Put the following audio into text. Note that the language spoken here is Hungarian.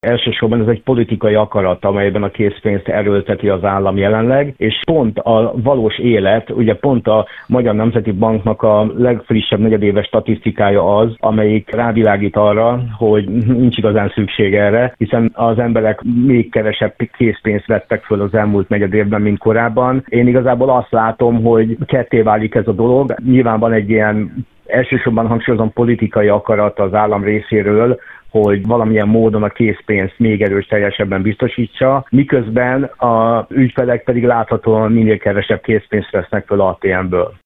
elsősorban ez egy politikai akarat, amelyben a készpénzt erőlteti az állam jelenleg, és pont a valós élet, ugye pont a Magyar Nemzeti Banknak a legfrissebb negyedéves statisztikája az, amelyik rávilágít arra, hogy nincs igazán szükség erre, hiszen az emberek még kevesebb készpénzt vettek föl az elmúlt negyed évben, mint korábban. Én igazából azt látom, hogy ketté válik ez a dolog. Nyilván van egy ilyen elsősorban hangsúlyozom politikai akarat az állam részéről, hogy valamilyen módon a készpénzt még erőteljesebben biztosítsa, miközben a ügyfelek pedig láthatóan minél kevesebb készpénzt vesznek föl ATM-ből.